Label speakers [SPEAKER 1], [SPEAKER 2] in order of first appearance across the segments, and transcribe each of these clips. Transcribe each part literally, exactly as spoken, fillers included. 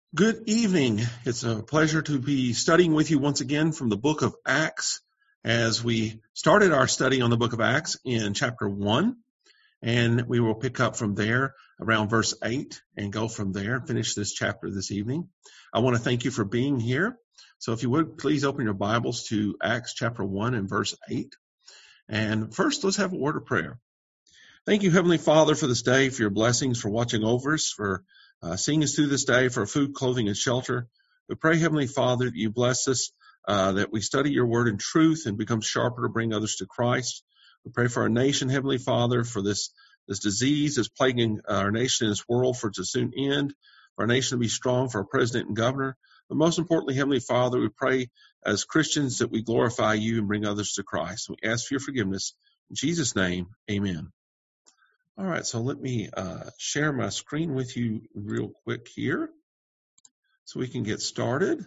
[SPEAKER 1] Good evening. It's a pleasure to be studying with you once again from the book of Acts as we started our study on the book of Acts in chapter one, and we will pick up from there around verse eight and go from there and finish this chapter this evening. I want to thank you for being here. So if you would, please open your Bibles to Acts chapter one and verse eight. And first, let's have a word of prayer. Thank you, Heavenly Father, for this day, for your blessings, for watching over us, for Uh, seeing us through this day, for food, clothing, and shelter. We pray, Heavenly Father, that you bless us, uh, that we study your word in truth and become sharper to bring others to Christ. We pray for our nation, Heavenly Father, for this, this disease that's plaguing our nation and this world, for it to soon end, for our nation to be strong, for our president and governor. But most importantly, Heavenly Father, we pray as Christians that we glorify you and bring others to Christ. We ask for your forgiveness. In Jesus' name, amen. All right, so let me uh, share my screen with you real quick here so we can get started.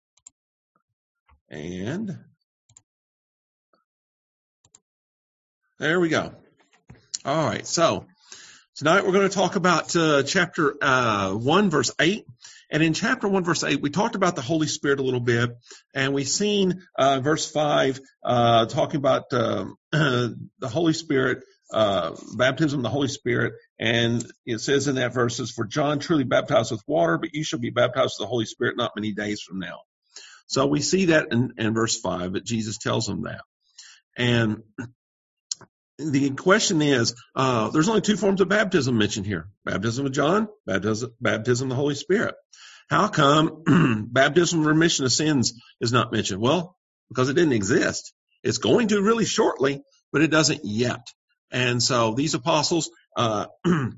[SPEAKER 1] And there we go. All right, so tonight we're going to talk about uh, chapter uh, one, verse eight. And in chapter one, verse eight, we talked about the Holy Spirit a little bit, and we've seen uh, verse five uh, talking about uh, the Holy Spirit, uh, baptism of the Holy Spirit, and it says in that verses, for John truly baptized with water, but you shall be baptized with the Holy Spirit not many days from now. So we see that in, in verse five, that Jesus tells them that. And the question is, uh, there's only two forms of baptism mentioned here. Baptism of John, baptism, baptism of the Holy Spirit. How come baptism remission of sins is not mentioned? Well, because it didn't exist. It's going to really shortly, but it doesn't yet. And so these apostles uh,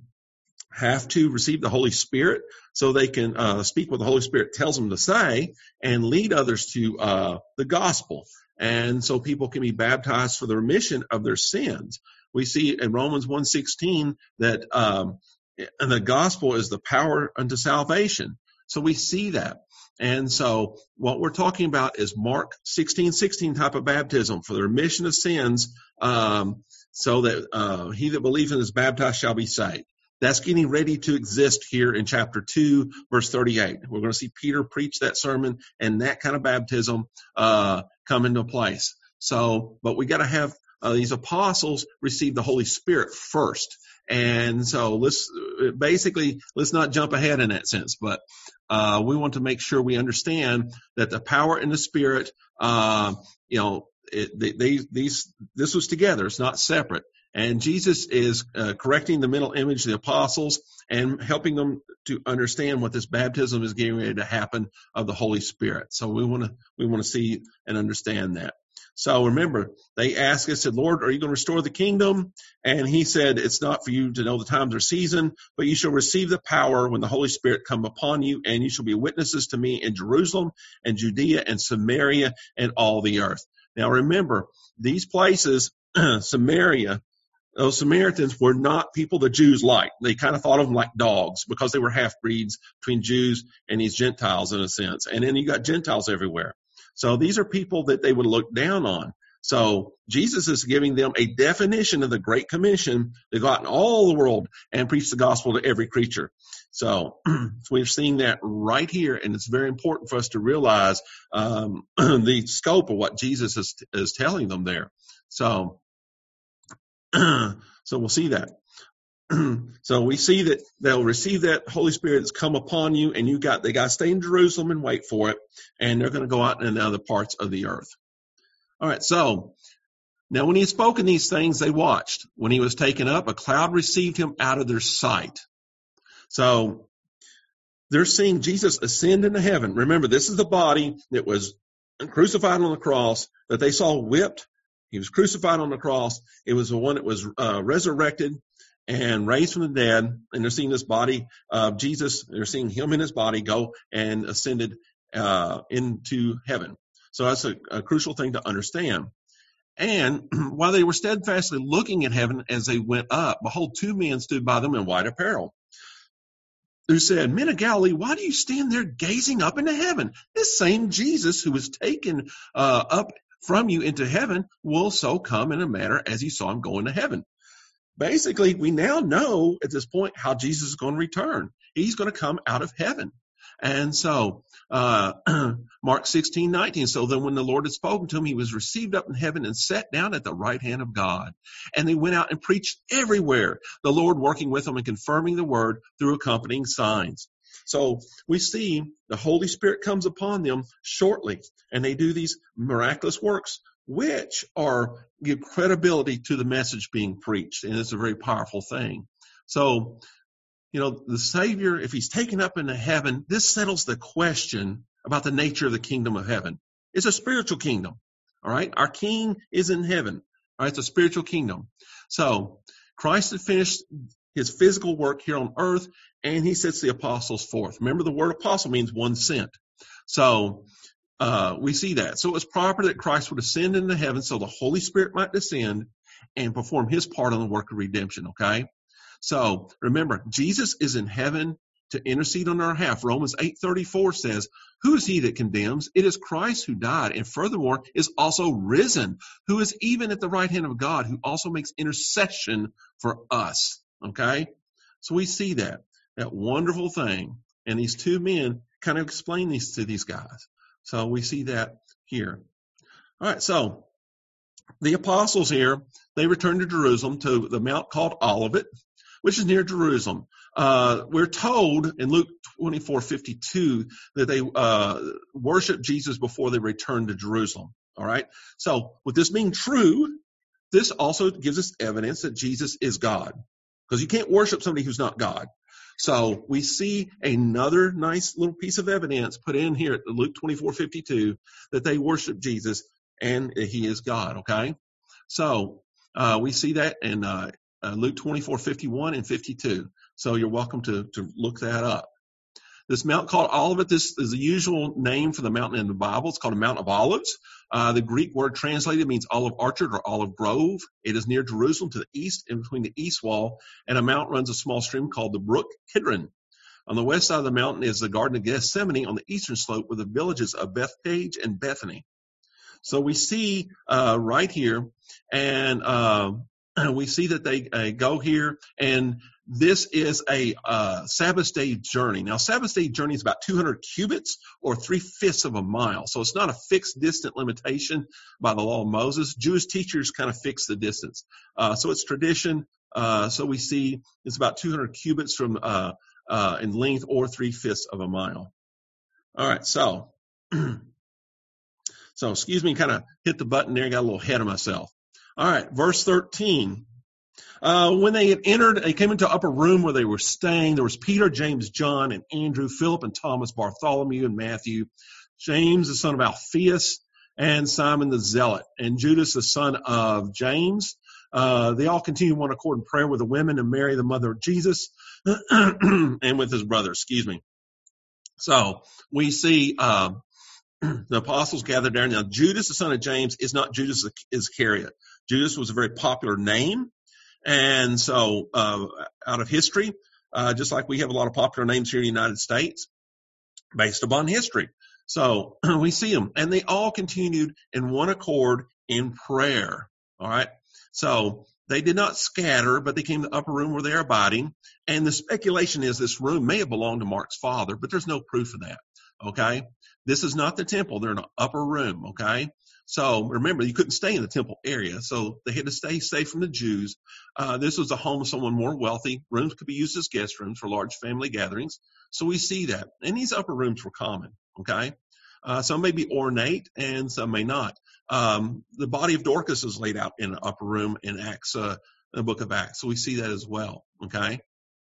[SPEAKER 1] have to receive the Holy Spirit so they can uh, speak what the Holy Spirit tells them to say and lead others to uh, the gospel. And so people can be baptized for the remission of their sins. We see in Romans one sixteen that um, and the gospel is the power unto salvation. So we see that. And so what we're talking about is Mark sixteen sixteen type of baptism for the remission of sins, um, so that uh, he that believes and is baptized shall be saved. That's getting ready to exist here in chapter two, verse thirty-eight. We're going to see Peter preach that sermon and that kind of baptism uh, come into place. So, but we got to have uh, these apostles receive the Holy Spirit first. And so let's basically, let's not jump ahead in that sense, but uh, we want to make sure we understand that the power and the Spirit, uh, you know, it, they, they, these, this was together. It's not separate. And Jesus is uh, correcting the mental image of the apostles and helping them to understand what this baptism is getting ready to happen of the Holy Spirit. So we want to we want to see and understand that. So remember, they asked us, said, Lord, are you going to restore the kingdom? And he said, it's not for you to know the times or season, but you shall receive the power when the Holy Spirit come upon you, and you shall be witnesses to me in Jerusalem and Judea and Samaria and all the earth. Now remember, these places, Samaria, those Samaritans were not people the Jews liked. They kind of thought of them like dogs because they were half-breeds between Jews and these Gentiles in a sense. And then you got Gentiles everywhere. So these are people that they would look down on. So Jesus is giving them a definition of the Great Commission to go out in all the world and preach the gospel to every creature. So, so we're seeing that right here, and it's very important for us to realize um, the scope of what Jesus is, is telling them there. So, so we'll see that. So we see that they'll receive that Holy Spirit that's come upon you, and you got they got to stay in Jerusalem and wait for it, and they're going to go out in other parts of the earth. All right, so now when he had spoken these things, they watched. When he was taken up, a cloud received him out of their sight. So they're seeing Jesus ascend into heaven. Remember, this is the body that was crucified on the cross that they saw whipped. He was crucified on the cross. It was the one that was uh, resurrected and raised from the dead, and they're seeing this body of Jesus, they're seeing him in his body go and ascended uh, into heaven. So that's a, a crucial thing to understand. And while they were steadfastly looking at heaven as they went up, behold, two men stood by them in white apparel, who said, Men of Galilee, why do you stand there gazing up into heaven? This same Jesus who was taken uh, up from you into heaven will so come in a manner as you saw him go into heaven. Basically, we now know at this point how Jesus is going to return. He's going to come out of heaven. And so, uh, Mark sixteen nineteen, so then when the Lord had spoken to him, he was received up in heaven and sat down at the right hand of God. And they went out and preached everywhere, the Lord working with them and confirming the word through accompanying signs. So we see the Holy Spirit comes upon them shortly, and they do these miraculous works, which are give credibility to the message being preached. And it's a very powerful thing. So, you know, the Savior, if he's taken up into heaven, this settles the question about the nature of the kingdom of heaven. It's a spiritual kingdom. All right. Our King is in heaven. All right. It's a spiritual kingdom. So Christ had finished his physical work here on earth, and he sets the apostles forth. Remember, the word apostle means one sent. So uh, we see that. So it was proper that Christ would ascend into heaven so the Holy Spirit might descend and perform his part on the work of redemption. Okay. So remember, Jesus is in heaven to intercede on our behalf. Romans eight thirty-four says, who is he that condemns? It is Christ who died, and furthermore is also risen, who is even at the right hand of God, who also makes intercession for us. Okay? So we see that, that wonderful thing. And these two men kind of explain these to these guys. So we see that here. All right, so the apostles here, they returned to Jerusalem, to the mount called Olivet, which is near Jerusalem. Uh, we're told in Luke twenty-four fifty-two that they uh, worshiped Jesus before they returned to Jerusalem. All right. So with this being true, this also gives us evidence that Jesus is God, because you can't worship somebody who's not God. So we see another nice little piece of evidence put in here at Luke twenty-four fifty-two that they worship Jesus and he is God. Okay. So uh, we see that in uh, uh, Luke twenty-four fifty-one and fifty-two. So you're welcome to, to look that up. This mount called Olivet, this is the usual name for the mountain in the Bible. It's called a Mount of Olives. Uh, the Greek word translated means olive orchard or olive grove. It is near Jerusalem to the east, in between the east wall, and a mount runs a small stream called the brook Kidron. On the west side of the mountain is the Garden of Gethsemane on the eastern slope, with the villages of Bethpage and Bethany. So we see uh, right here, and uh, we see that they uh, go here, and this is a uh, Sabbath day journey. Now, Sabbath day journey is about two hundred cubits, or three-fifths of a mile. So it's not a fixed distant limitation by the law of Moses. Jewish teachers kind of fix the distance. Uh, so it's tradition. Uh, so we see it's about two hundred cubits from uh, uh, in length, or three-fifths of a mile. All right, so... So, excuse me, kind of hit the button there, got a little ahead of myself. All right, verse thirteen. Uh, when they had entered, they came into an upper room where they were staying. There was Peter, James, John, and Andrew, Philip and Thomas, Bartholomew and Matthew, James, the son of Alphaeus, and Simon the Zealot, and Judas, the son of James. Uh, they all continued one accord in prayer with the women and Mary, the mother of Jesus, and with his brother, excuse me. So, we see... Uh, the apostles gathered there. Now, Judas, the son of James, is not Judas Iscariot. Judas was a very popular name. And so, uh, out of history, uh, just like we have a lot of popular names here in the United States, based upon history. So, we see them. And they all continued in one accord in prayer. All right. So, they did not scatter, but they came to the upper room where they are abiding. And the speculation is this room may have belonged to Mark's father, but there's no proof of that. Okay. This is not the temple. They're in an upper room, okay? So remember, you couldn't stay in the temple area, so they had to stay safe from the Jews. Uh, this was a home of someone more wealthy. Rooms could be used as guest rooms for large family gatherings. So we see that. And these upper rooms were common, okay? Uh, some may be ornate and some may not. Um, the body of Dorcas is laid out in an upper room in Acts, uh, the book of Acts. So we see that as well, okay?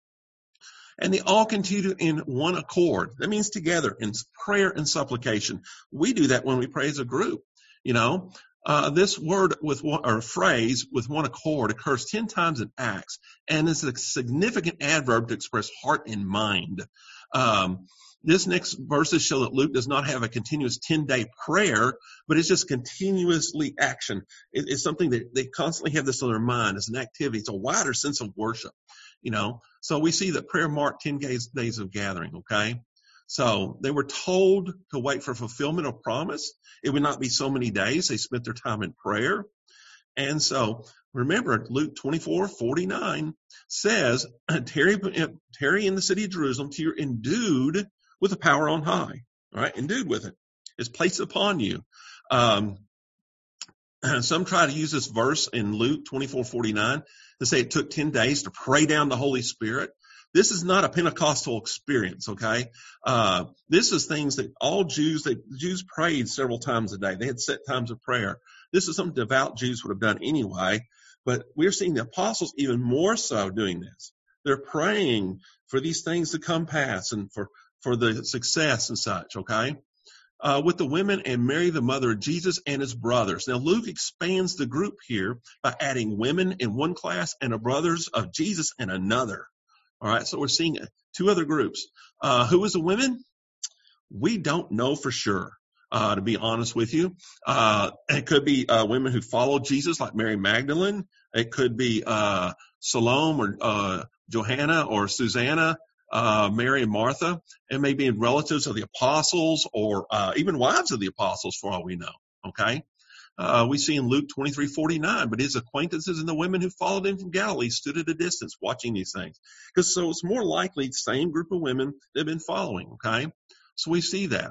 [SPEAKER 1] And they all continued in one accord. That means together in prayer and supplication. We do that when we pray as a group. You know, uh, this word with one, or phrase with one accord occurs ten times in Acts, and it's a significant adverb to express heart and mind. Um, this next verses show that Luke does not have a continuous ten-day prayer, but it's just continuously action. It, it's something that they constantly have this on their mind. It's an activity. It's a wider sense of worship. You know, so we see that prayer marked ten days, days of gathering, okay? So they were told to wait for fulfillment of promise. It would not be so many days. They spent their time in prayer. And so remember, Luke twenty-four forty-nine says, tarry, tarry in the city of Jerusalem till you're endued with the power on high, all right, endued with it. It's placed upon you. Um, some try to use this verse in Luke twenty-four forty-nine to say it took ten days to pray down the Holy Spirit. This is not a Pentecostal experience, okay? Uh, this is things that all Jews, they, Jews prayed several times a day. They had set times of prayer. This is something devout Jews would have done anyway, but we're seeing the apostles even more so doing this. They're praying for these things to come pass and for, for the success and such, okay? Uh, with the women and Mary, the mother of Jesus, and his brothers. Now, Luke expands the group here by adding women in one class and the brothers of Jesus in another. All right, so we're seeing two other groups. Uh, who is the women? We don't know for sure, uh, to be honest with you. Uh, it could be uh, women who followed Jesus, like Mary Magdalene. It could be uh, Salome or uh, Johanna or Susanna, uh, Mary and Martha. It may be relatives of the apostles or uh, even wives of the apostles, for all we know. Okay. Uh, we see in Luke twenty-three forty-nine, but his acquaintances and the women who followed him from Galilee stood at a distance watching these things. Because so it's more likely the same group of women that have been following, okay? So we see that.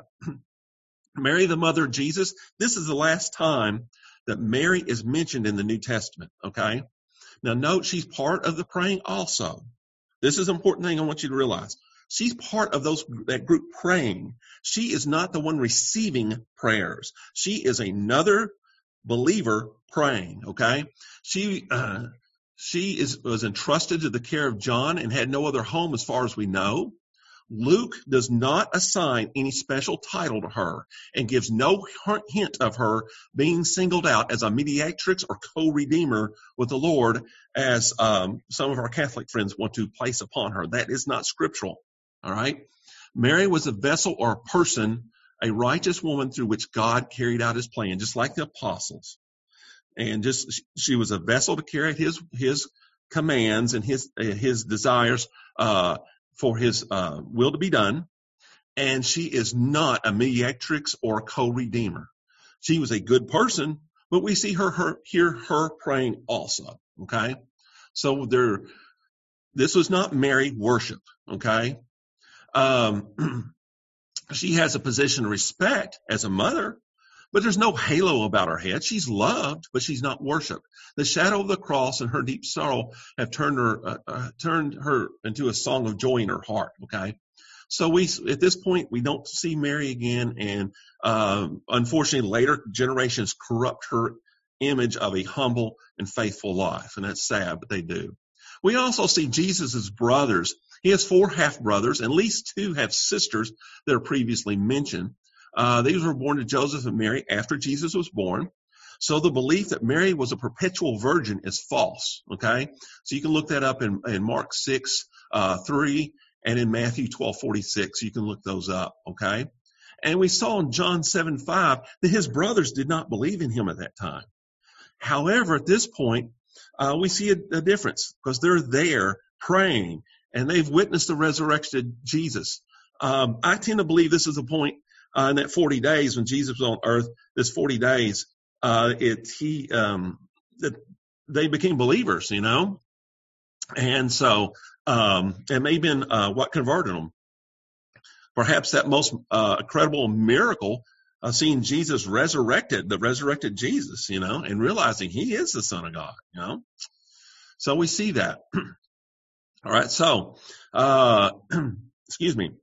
[SPEAKER 1] Mary, the mother of Jesus, this is the last time that Mary is mentioned in the New Testament, okay? Now note she's part of the praying also. This is an important thing I want you to realize. She's part of those that group praying. She is not the one receiving prayers. She is another believer praying, okay? She uh, she is was entrusted to the care of John and had no other home as far as we know. Luke does not assign any special title to her and gives no hint of her being singled out as a mediatrix or co-redeemer with the Lord, as um, some of our Catholic friends want to place upon her. That is not scriptural, all right? Mary was a vessel or a person, a righteous woman through which God carried out his plan, just like the apostles. And just she was a vessel to carry out his his commands and his his desires uh, for his uh, will to be done. And she is not a mediatrix or a co-redeemer. She was a good person, but we see her, her hear her praying also. Okay, so there, this was not Mary worship. Okay. Um, She has a position of respect as a mother, but there's no halo about her head. She's loved, but she's not worshipped. The shadow of the cross and her deep sorrow have turned her uh, uh, turned her into a song of joy in her heart. Okay, so we at this point we don't see Mary again, and uh, unfortunately, later generations corrupt her image of a humble and faithful life, and that's sad, but they do. We also see Jesus' brothers. He has four half-brothers, and at least two have sisters that are previously mentioned. Uh, these were born to Joseph and Mary after Jesus was born. So the belief that Mary was a perpetual virgin is false, okay? So you can look that up in, in Mark six, uh, three, and in Matthew twelve forty-six. You can look those up, okay? And we saw in John seven five that his brothers did not believe in him at that time. However, at this point, uh, we see a, a difference because they're there praying, and they've witnessed the resurrected Jesus. Um, I tend to believe this is the point uh, in that forty days when Jesus was on earth, this forty days, uh, it, he, um, that they became believers, you know? And so, um, it may have been, uh, what converted them. Perhaps that most, uh, incredible miracle of seeing Jesus resurrected, the resurrected Jesus, you know, and realizing he is the Son of God, you know? So we see that. All right. So, uh, excuse me.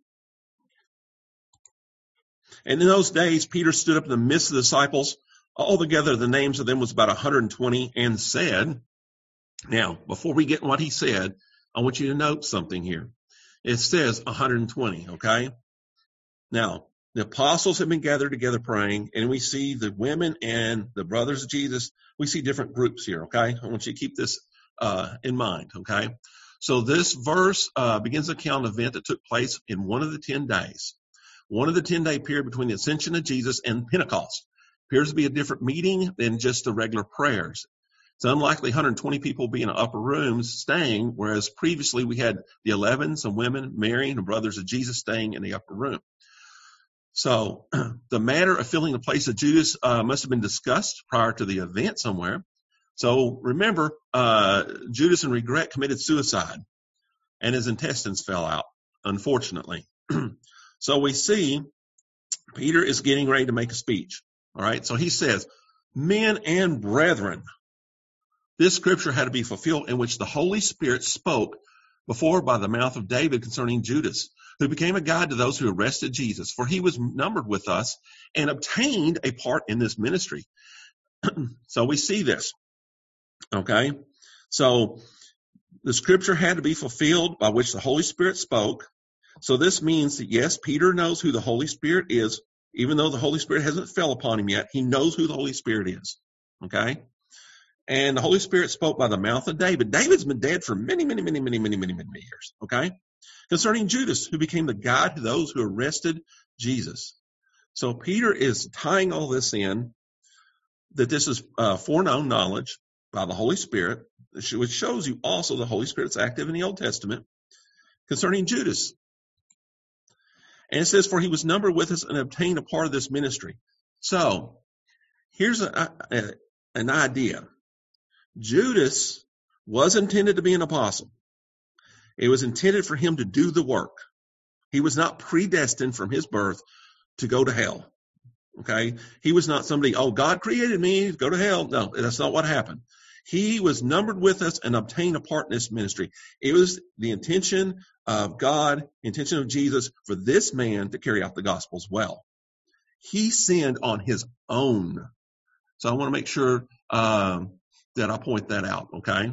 [SPEAKER 1] And in those days, Peter stood up in the midst of the disciples. Altogether, the names of them was about one hundred twenty, and said, now, before we get in what he said, I want you to note something here. It says one hundred twenty, okay? Now, the apostles have been gathered together praying, and we see the women and the brothers of Jesus. We see different groups here, okay? I want you to keep this uh, in mind, okay? So this verse uh, begins an account of an event that took place in one of the ten days. One of the ten-day period between the ascension of Jesus and Pentecost. Appears to be a different meeting than just the regular prayers. It's unlikely one hundred twenty people be in an upper room staying, whereas previously we had the eleven, some women, Mary, and the brothers of Jesus staying in the upper room. So the matter of filling the place of Judas uh, must have been discussed prior to the event somewhere. So remember, uh, Judas in regret committed suicide, and his intestines fell out, unfortunately. So we see Peter is getting ready to make a speech. All right. So he says, men and brethren, this scripture had to be fulfilled in which the Holy Spirit spoke before by the mouth of David concerning Judas, who became a guide to those who arrested Jesus, for he was numbered with us and obtained a part in this ministry. So we see this. Okay. So the scripture had to be fulfilled by which the Holy Spirit spoke. So this means that, yes, Peter knows who the Holy Spirit is, even though the Holy Spirit hasn't fell upon him yet. He knows who the Holy Spirit is. Okay. And the Holy Spirit spoke by the mouth of David. David's been dead for many, many, many, many, many, many, many years. Okay. Concerning Judas, who became the guide to those who arrested Jesus. So Peter is tying all this in, that this is uh, foreknown knowledge by the Holy Spirit, which shows you also the Holy Spirit's active in the Old Testament, concerning Judas. And it says, for he was numbered with us and obtained a part of this ministry. So here's a, a, an idea. Judas was intended to be an apostle. It was intended for him to do the work. He was not predestined from his birth to go to hell. Okay. He was not somebody, oh, God created me, go to hell. No, that's not what happened. He was numbered with us and obtained a part in this ministry. It was the intention of God, intention of Jesus for this man to carry out the gospel as well. He sinned on his own. So I want to make sure um, that I point that out. Okay.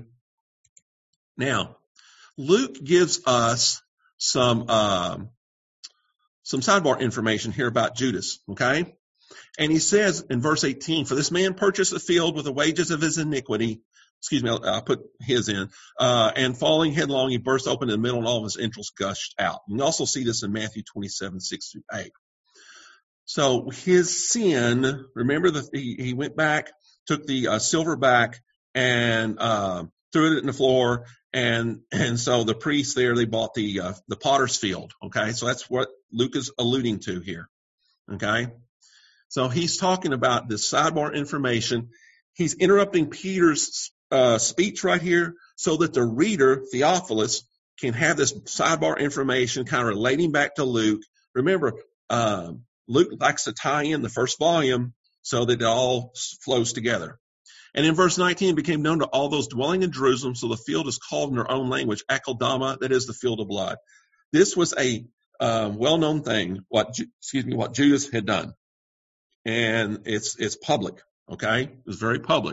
[SPEAKER 1] Now, Luke gives us some um, some sidebar information here about Judas. Okay. And he says in verse eighteen, for this man purchased the field with the wages of his iniquity. Excuse me, I'll, I'll put his in. Uh, and falling headlong, he burst open in the middle and all of his entrails gushed out. You can also see this in Matthew twenty-seven, six through eight. So his sin, remember that he, he went back, took the uh, silver back and uh, threw it in the floor. And, and so the priests there, they bought the, uh, the potter's field. Okay. So that's what Luke is alluding to here. Okay. So he's talking about this sidebar information. He's interrupting Peter's uh, speech right here so that the reader, Theophilus, can have this sidebar information kind of relating back to Luke. Remember, uh, Luke likes to tie in the first volume so that it all flows together. And in verse nineteen, it became known to all those dwelling in Jerusalem, so the field is called in their own language, Akeldama, that is the field of blood. This was a uh, well-known thing, what, excuse me, what Judas had done. And it's it's public, okay? It was very public.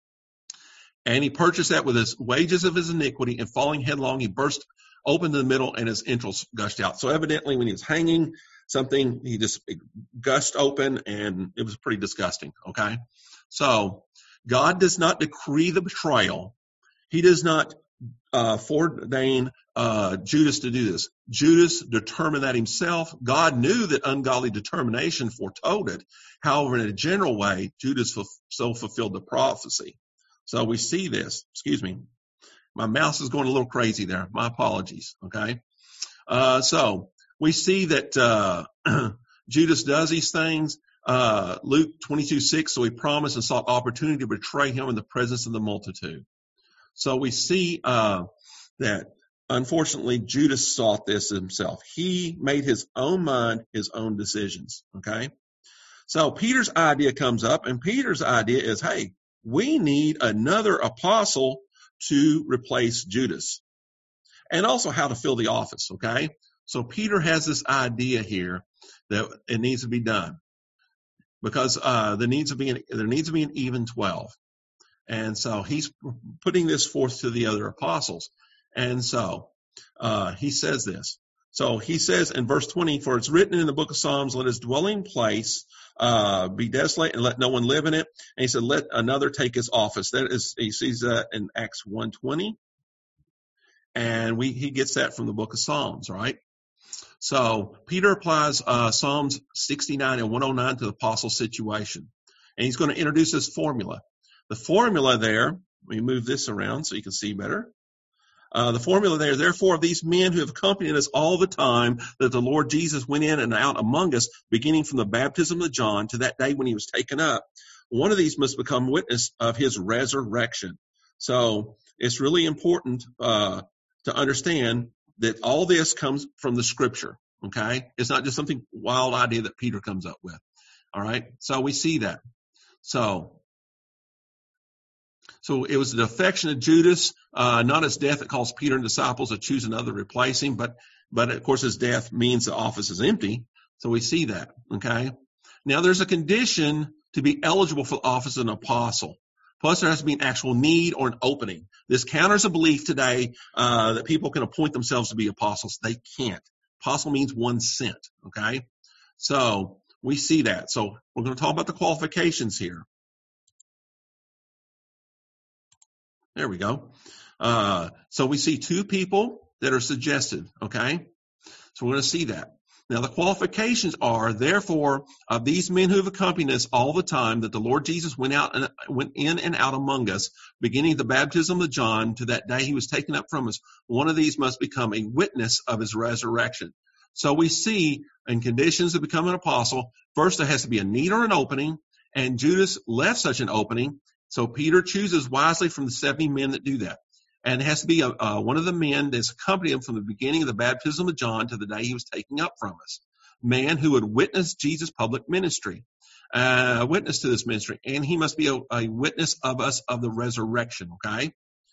[SPEAKER 1] And he purchased that with his wages of his iniquity, and falling headlong, he burst open in the middle, and his entrails gushed out. So evidently, when he was hanging something, he just gushed open, and it was pretty disgusting, okay? So God does not decree the betrayal. He does not uh, foreordain uh, Judas to do this. Judas determined that himself. God knew that ungodly determination foretold it. However, in a general way, Judas f- so fulfilled the prophecy. So we see this. Excuse me. My mouse is going a little crazy there. My apologies. Okay. Uh, so we see that uh, Judas does these things. Uh, Luke twenty-two six, so he promised and sought opportunity to betray him in the presence of the multitude. So we see uh, that, unfortunately, Judas sought this himself. He made his own mind, his own decisions, okay? So Peter's idea comes up, and Peter's idea is, hey, we need another apostle to replace Judas, and also how to fill the office, okay? So Peter has this idea here that it needs to be done because uh, there needs to be an, there needs to be an even twelve. And so he's putting this forth to the other apostles. And so uh, he says this. So he says in verse twenty, for it's written in the book of Psalms, let his dwelling place uh, be desolate and let no one live in it. And he said, let another take his office. That is, he sees that in Acts one twenty. And we he gets that from the book of Psalms, right? So Peter applies uh, Psalms sixty-nine and one oh nine to the apostle situation. And he's going to introduce this formula. The formula there, let me move this around so you can see better. Uh, the formula there, therefore, these men who have accompanied us all the time that the Lord Jesus went in and out among us, beginning from the baptism of John to that day when he was taken up, one of these must become witness of his resurrection. So it's really important uh, to understand that all this comes from the scripture. Okay. It's not just something wild idea that Peter comes up with. All right. So we see that. So, so it was the defection of Judas, uh, not his death that caused Peter and disciples to choose another to replace him, but, but of course his death means the office is empty. So we see that. Okay. Now there's a condition to be eligible for the office of an apostle. Plus, there has to be an actual need or an opening. This counters a belief today uh, that people can appoint themselves to be apostles. They can't. Apostle means one sent, okay? So we see that. So we're going to talk about the qualifications here. There we go. Uh, so we see two people that are suggested, okay? So we're going to see that. Now, the qualifications are, therefore, of these men who have accompanied us all the time, that the Lord Jesus went out and went in and out among us, beginning the baptism of John to that day he was taken up from us. One of these must become a witness of his resurrection. So we see in conditions to become an apostle, first there has to be a need or an opening, and Judas left such an opening. So Peter chooses wisely from the seventy men that do that. And it has to be a, uh, one of the men that's accompanied him from the beginning of the baptism of John to the day he was taken up from us. Man who would witness Jesus' public ministry, uh, witness to this ministry. And he must be a, a witness of us of the resurrection, okay?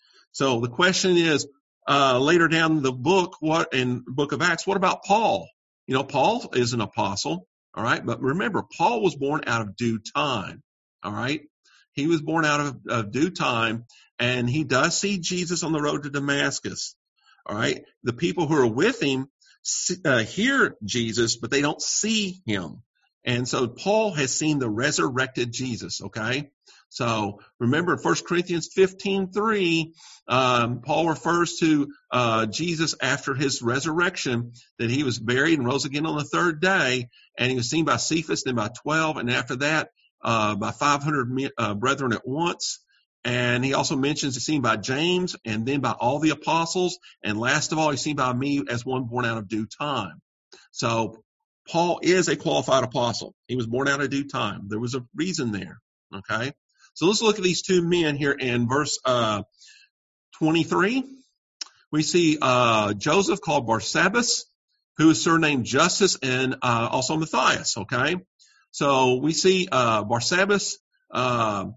[SPEAKER 1] So the question is, uh, later down the book, what in the book of Acts, what about Paul? You know, Paul is an apostle, all right? But remember, Paul was born out of due time, all right? He was born out of, of due time, and he does see Jesus on the road to Damascus. All right. The people who are with him uh, hear Jesus, but they don't see him. And so Paul has seen the resurrected Jesus. Okay. So remember in First Corinthians fifteen three, um, Paul refers to uh, Jesus after his resurrection, that he was buried and rose again on the third day. And he was seen by Cephas, then by twelve. And after that, uh, by five hundred uh, brethren at once. And he also mentions he's seen by James and then by all the apostles. And last of all, he's seen by me as one born out of due time. So Paul is a qualified apostle. He was born out of due time. There was a reason there. Okay. So let's look at these two men here in verse uh, twenty-three. We see uh, Joseph called Barsabbas, who is surnamed Justus, and uh, also Matthias. Okay. So we see uh, Barsabbas, uh,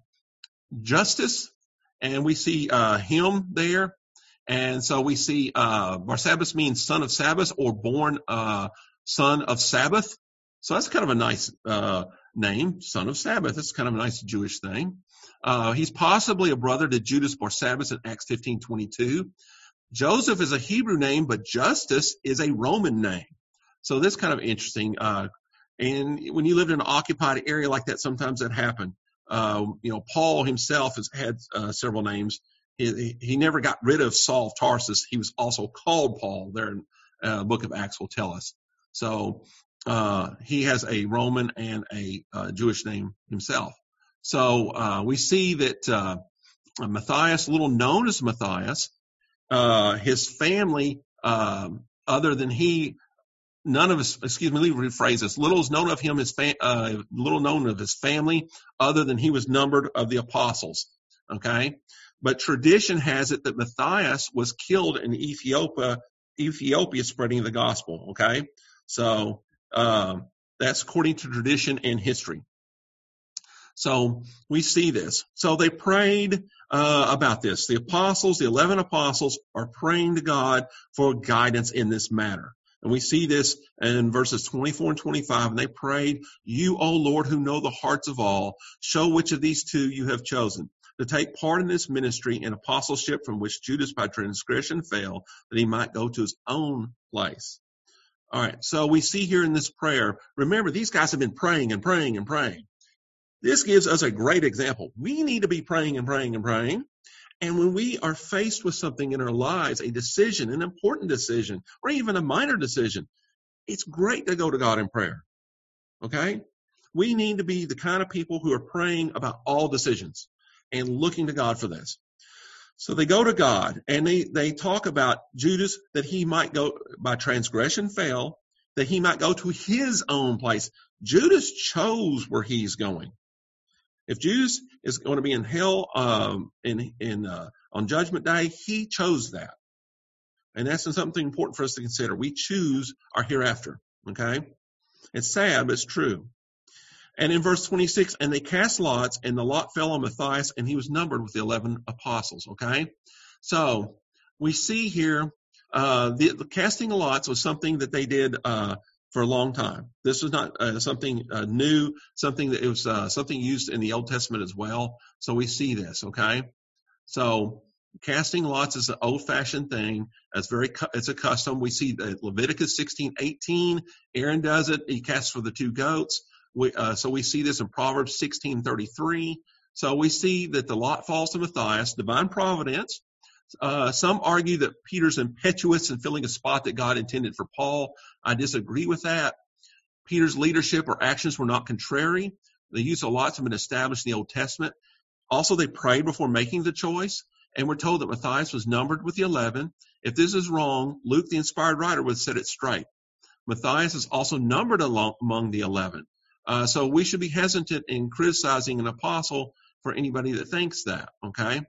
[SPEAKER 1] Justus, and we see uh, him there. And so we see uh, Barsabbas means son of Sabbath or born uh, son of Sabbath. So that's kind of a nice uh, name, son of Sabbath. That's kind of a nice Jewish thing. Uh, he's possibly a brother to Judas Barsabbas in Acts fifteen twenty-two. Joseph is a Hebrew name, but Justus is a Roman name. So that's kind of interesting. Uh, and when you lived in an occupied area like that, sometimes that happened. Uh, you know, Paul himself has had uh, several names. He, he never got rid of Saul of Tarsus. He was also called Paul. There in the uh, book of Acts will tell us. So uh, he has a Roman and a uh, Jewish name himself. So uh, we see that uh, Matthias, little known as Matthias, uh, his family, um, other than he, None of his, excuse me, let me rephrase this. Little is known of him, his fa- uh, little known of his family, other than he was numbered of the apostles. Okay. But tradition has it that Matthias was killed in Ethiopia, Ethiopia spreading the gospel. Okay. So, um, that's according to tradition and history. So we see this. So they prayed uh, about this. The apostles, the eleven apostles, are praying to God for guidance in this matter. And we see this in verses twenty-four and twenty-five. And they prayed, "You, O Lord, who know the hearts of all, show which of these two you have chosen to take part in this ministry and apostleship from which Judas by transgression fell, that he might go to his own place." All right. So we see here in this prayer, remember, these guys have been praying and praying and praying. This gives us a great example. We need to be praying and praying and praying. And when we are faced with something in our lives, a decision, an important decision, or even a minor decision, it's great to go to God in prayer. Okay? We need to be the kind of people who are praying about all decisions and looking to God for this. So they go to God and they, they talk about Judas, that he might go by transgression fell, that he might go to his own place. Judas chose where he's going. If Judas is going to be in hell um, in in uh, on Judgment Day, he chose that. And that's something important for us to consider. We choose our hereafter, okay? It's sad, but it's true. And in verse twenty-six, and they cast lots, and the lot fell on Matthias, and he was numbered with the eleven apostles, okay? So we see here uh, the, the casting of lots was something that they did uh, for a long time. This was not uh, something uh, new, something that it was uh, something used in the Old Testament as well. So we see this, okay? So casting lots is an old-fashioned thing. It's very it's a custom. We see that Leviticus sixteen eighteen. Aaron does it. He casts for the two goats. We, uh, so we see this in Proverbs sixteen thirty-three. So we see that the lot falls to Matthias, divine providence. Uh, some argue that Peter's impetuous in filling a spot that God intended for Paul. I disagree with that. Peter's leadership or actions were not contrary. The use of lots have been established in the Old Testament. Also, they prayed before making the choice, and we're told that Matthias was numbered with the eleven. If this is wrong, Luke, the inspired writer, would set it straight. Matthias is also numbered along, among the eleven. Uh, so we should be hesitant in criticizing an apostle for anybody that thinks that, okay?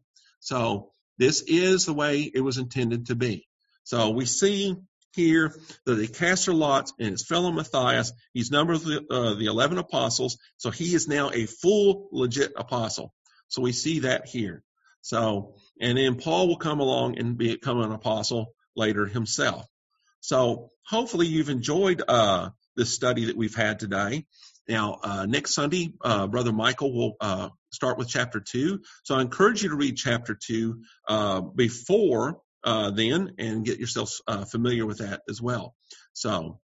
[SPEAKER 1] So this is the way it was intended to be. So we see here that they cast their lots, and it's fell on Matthias. He's numbered with the, uh, the eleven apostles, so he is now a full, legit apostle. So we see that here. So, and then Paul will come along and become an apostle later himself. So hopefully you've enjoyed uh, this study that we've had today. Now, uh, next Sunday, uh, Brother Michael will uh, start with chapter two. So I encourage you to read chapter two uh, before uh, then and get yourself uh, familiar with that as well. So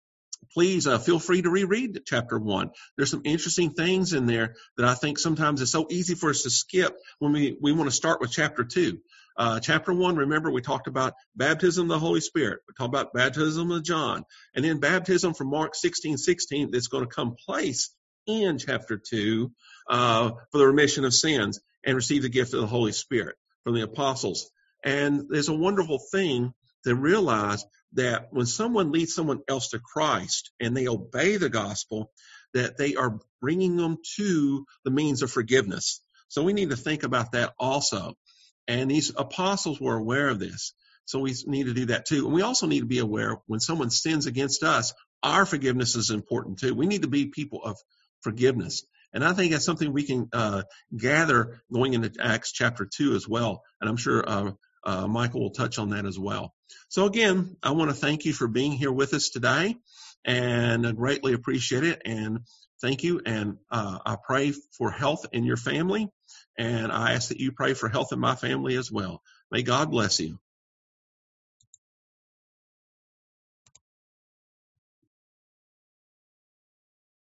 [SPEAKER 1] please uh, feel free to reread chapter one. There's some interesting things in there that I think sometimes it's so easy for us to skip when we, we want to start with chapter two. Uh, chapter one, remember, we talked about baptism of the Holy Spirit. We talked about baptism of John. And then baptism from Mark sixteen sixteen that's going to come place in chapter two uh, for the remission of sins and receive the gift of the Holy Spirit from the apostles. And there's a wonderful thing to realize that when someone leads someone else to Christ and they obey the gospel, that they are bringing them to the means of forgiveness. So we need to think about that also. And these apostles were aware of this. So we need to do that too. And we also need to be aware when someone sins against us, our forgiveness is important too. We need to be people of forgiveness. And I think that's something we can uh, gather going into Acts chapter two as well. And I'm sure uh, uh, Michael will touch on that as well. So again, I want to thank you for being here with us today, and I greatly appreciate it. And thank you. And uh, I pray for health in your family. And I ask that you pray for health in my family as well. May God bless you.